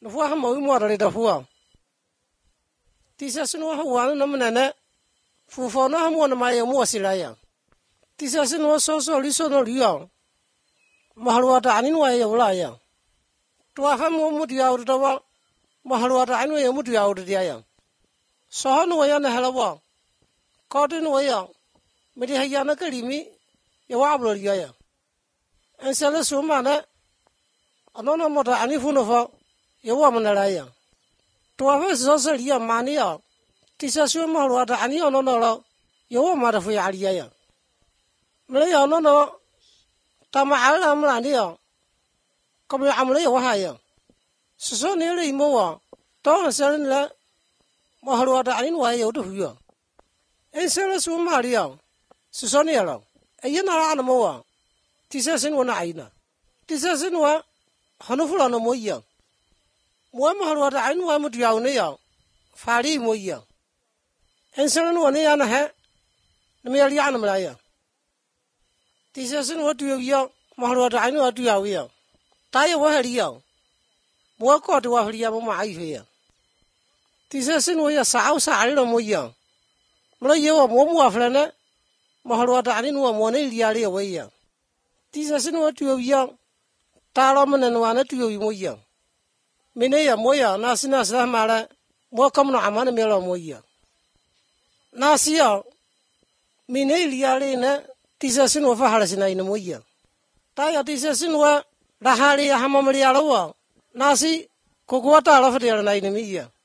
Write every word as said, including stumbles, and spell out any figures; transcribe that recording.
the four more moderate who this is no one nominate for for no one of my Mosilian. This is no so so listen or young. Mahalwata anyway of lion. To a hammer would you out of the wall. Mahalwata anyway would you out of the iron. So on way on the hell of one. Caught in way young. Medihayana Kalimi, you are yaya. And sell us so manner. I don't know what any fun of your woman a lion. To have us also your money out. This is your Mahalwata any on no, your mother for your yaya. Malay no no. Tama alam landia. Kami amlay wahaya. So nearly more. Don't sell la. Mahalwata anin wayo to you. And sell us one Maria. Susoniala. A yana anamoa. This is in one aina. This is in one. Hanufula no moya. One Mahalwata ain one would yawnea. Fari moya. And sell one yana hat. The merely animalaya. This isn't what you young, Mahalwata, I know what you are young. Tire were young. More caught to what you have my here. This isn't where your south I don't know young. No, you are more more flanner. Mahalwata, I didn't want one yearly away young. This isn't what you are young. Taraman and one at you more young. Minea moya, Nasina Samara, more common among a million more young. Nasia, Minea, this is in over Harrison in a moya. Taya this is in where Rahari Hamamarialawa, Nasi, Coquata of the night in a media.